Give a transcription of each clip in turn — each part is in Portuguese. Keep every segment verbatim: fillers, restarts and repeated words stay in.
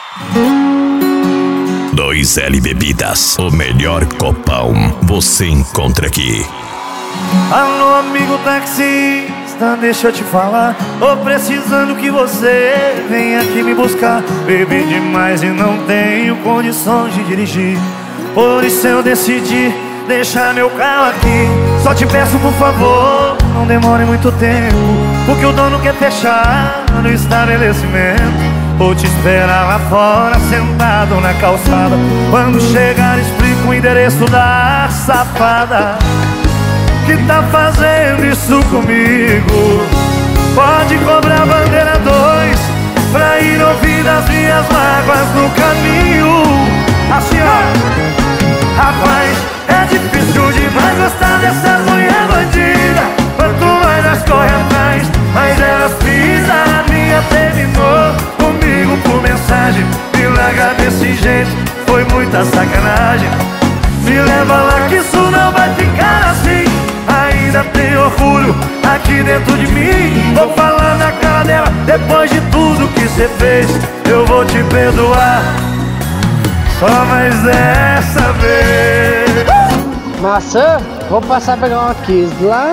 dois L Bebidas, o melhor copão você encontra aqui. Alô, amigo taxista, deixa eu te falar. Tô precisando que você venha aqui me buscar. Bebi demais e não tenho condições de dirigir. Por isso eu decidi deixar meu carro aqui. Só te peço, por favor, não demore muito tempo, porque o dono quer fechar no estabelecimento. Vou te esperar lá fora, sentado na calçada. Quando chegar, explico o endereço da safada que tá fazendo isso comigo. Pode cobrar bandeira dois pra ir ouvir as minhas mágoas no caminho. Assim, ó, rapaz, é difícil demais gostar dessas mulher bandida. Quanto mais nós corre atrás, mais elas pisam. A minha terminou comigo por mensagem. Me larga desse jeito, foi muita sacanagem. Me leva lá que isso não vai ficar assim. Ainda tem orgulho aqui dentro de mim. Vou falar na cara dela, depois de tudo que cê fez, eu vou te perdoar, só mais dessa vez. Maçã, vou passar a pegar uma Kiss lá.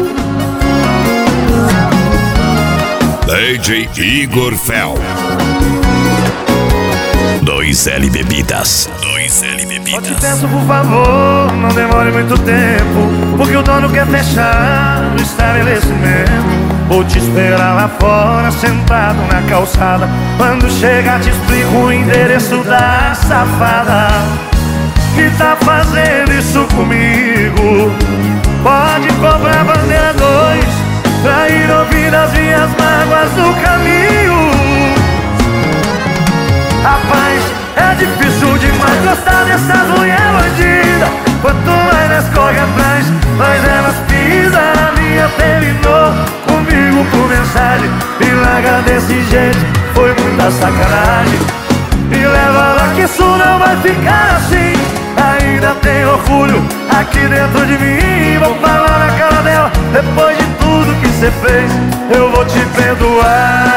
D J Igor Fel, dois L Bebidas, dois L Bebidas. Só te peço, por favor, não demore muito tempo, porque o dono quer fechar o estabelecimento. Vou te esperar lá fora, sentado na calçada. Quando chegar, te explico o endereço da safada que tá fazendo isso comigo. Pode cobrar bandeira dois pra ir ouvir as minhas mágoas no caminho. Rapaz, é difícil demais gostar dessas mulher bandida. Quanto mais nós corre atrás, mais elas pisam. A minha terminou comigo por mensagem. Me larga desse jeito, foi muita sacanagem. Me leva lá que isso não vai ficar assim. Ainda tem orgulho aqui dentro de mim. Vou falar na cara dela, depois de tudo que cê fez, eu vou te perdoar.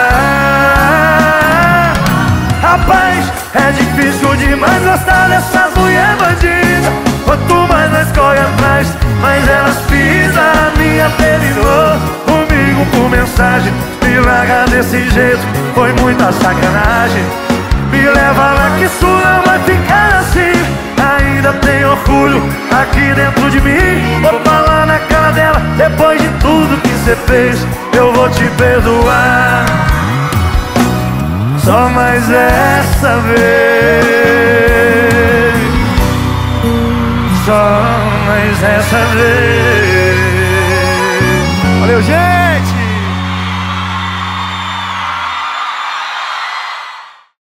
Rapaz, é difícil demais gostar dessas mulher bandida. Quanto mais nós corre atrás, mais elas pisam. A minha terminou comigo por mensagem. Me larga desse jeito, foi muita sacanagem. Me leva lá que isso não vai ficar assim. Ainda tem orgulho aqui dentro de mim. Vou falar na cara dela, depois de tudo que cê fez, eu vou te perdoar, só mais essa vez. Só mais essa vez.